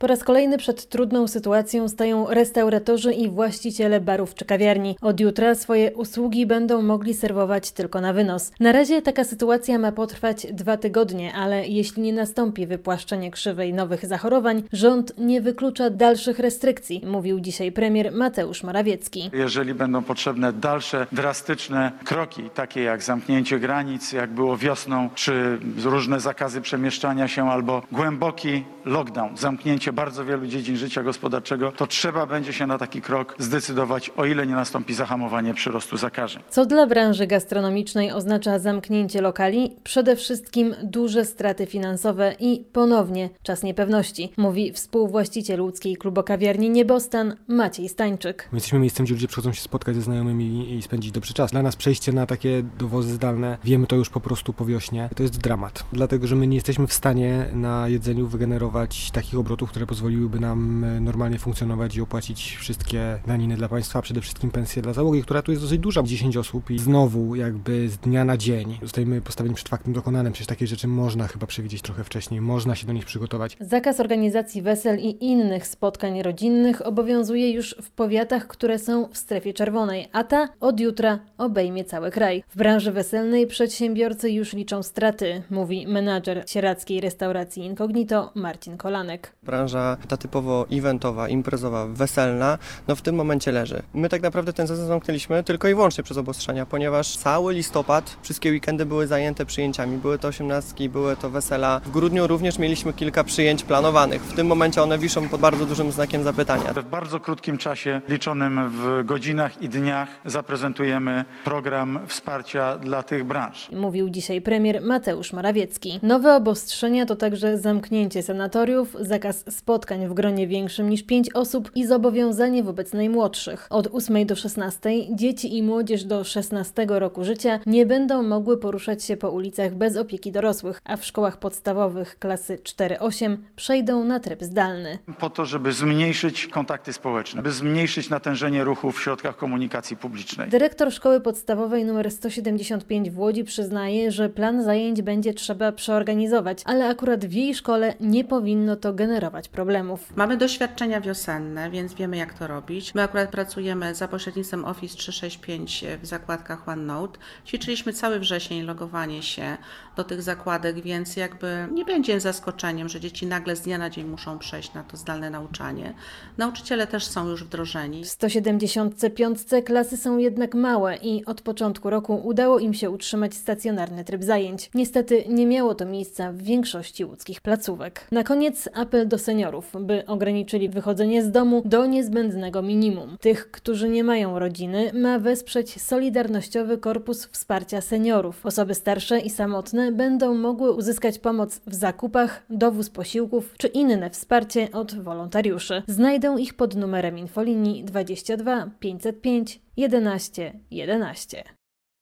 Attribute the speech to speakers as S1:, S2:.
S1: Po raz kolejny przed trudną sytuacją stają restauratorzy i właściciele barów czy kawiarni. Od jutra swoje usługi będą mogli serwować tylko na wynos. Na razie taka sytuacja ma potrwać 2 tygodnie, ale jeśli nie nastąpi wypłaszczenie krzywej nowych zachorowań, rząd nie wyklucza dalszych restrykcji, mówił dzisiaj premier Mateusz Morawiecki.
S2: Jeżeli będą potrzebne dalsze drastyczne kroki, takie jak zamknięcie granic, jak było wiosną, czy różne zakazy przemieszczania się albo głęboki lockdown, zamknięcie bardzo wielu dziedzin życia gospodarczego, to trzeba będzie się na taki krok zdecydować, o ile nie nastąpi zahamowanie przyrostu zakażeń.
S1: Co dla branży gastronomicznej oznacza zamknięcie lokali? Przede wszystkim duże straty finansowe i ponownie czas niepewności, mówi współwłaściciel łódzkiej klubokawiarni Niebostan Maciej Stańczyk.
S3: My jesteśmy miejscem, gdzie ludzie przychodzą się spotkać ze znajomymi i spędzić dobry czas. Dla nas przejście na takie dowozy zdalne, wiemy to już po prostu po wiośnie, to jest dramat. Dlatego, że my nie jesteśmy w stanie na jedzeniu wygenerować takich obrotów, które pozwoliłyby nam normalnie funkcjonować i opłacić wszystkie daniny dla państwa, a przede wszystkim pensje dla załogi, która tu jest dosyć duża, 10 osób i znowu jakby z dnia na dzień zostajemy postawieni przed faktem dokonanym. Przecież takie rzeczy można chyba przewidzieć trochę wcześniej, można się do nich przygotować.
S1: Zakaz organizacji wesel i innych spotkań rodzinnych obowiązuje już w powiatach, które są w strefie czerwonej, a ta od jutra obejmie cały kraj. W branży weselnej przedsiębiorcy już liczą straty, mówi menadżer sieradzkiej restauracji Incognito Marcin Kolanek.
S4: Branża ta typowo eventowa, imprezowa, weselna, w tym momencie leży. My tak naprawdę ten sezon zamknęliśmy tylko i wyłącznie przez obostrzenia, ponieważ cały listopad, wszystkie weekendy były zajęte przyjęciami. Były to 18, były to wesela. W grudniu również mieliśmy kilka przyjęć planowanych. W tym momencie one wiszą pod bardzo dużym znakiem zapytania.
S2: W bardzo krótkim czasie, liczonym w godzinach i dniach, zaprezentujemy program wsparcia dla tych branż.
S1: Mówił dzisiaj premier Mateusz Morawiecki. Nowe obostrzenia to także zamknięcie sanatoriów, zakaz spotkań w gronie większym niż 5 osób i zobowiązanie wobec najmłodszych. Od 8 do 16 dzieci i młodzież do 16 roku życia nie będą mogły poruszać się po ulicach bez opieki dorosłych, a w szkołach podstawowych klasy 4-8 przejdą na tryb zdalny.
S2: Po to, żeby zmniejszyć kontakty społeczne, by zmniejszyć natężenie ruchu w środkach komunikacji publicznej.
S1: Dyrektor szkoły podstawowej nr 175 w Łodzi przyznaje, że plan zajęć będzie trzeba przeorganizować, ale akurat w jej szkole nie powinno to generować problemów.
S5: Mamy doświadczenia wiosenne, więc wiemy, jak to robić. My akurat pracujemy za pośrednictwem Office 365 w zakładkach OneNote. Ćwiczyliśmy cały wrzesień logowanie się do tych zakładek, więc jakby nie będzie zaskoczeniem, że dzieci nagle z dnia na dzień muszą przejść na to zdalne nauczanie. Nauczyciele też są już wdrożeni.
S1: W 175 klasy są jednak małe i od początku roku udało im się utrzymać stacjonarny tryb zajęć. Niestety nie miało to miejsca w większości łódzkich placówek. Na koniec apel do seniorów, by ograniczyli wychodzenie z domu do niezbędnego minimum. Tych, którzy nie mają rodziny, ma wesprzeć Solidarnościowy Korpus Wsparcia Seniorów. Osoby starsze i samotne będą mogły uzyskać pomoc w zakupach, dowóz posiłków czy inne wsparcie od wolontariuszy. Znajdą ich pod numerem infolinii 22 505 11 11.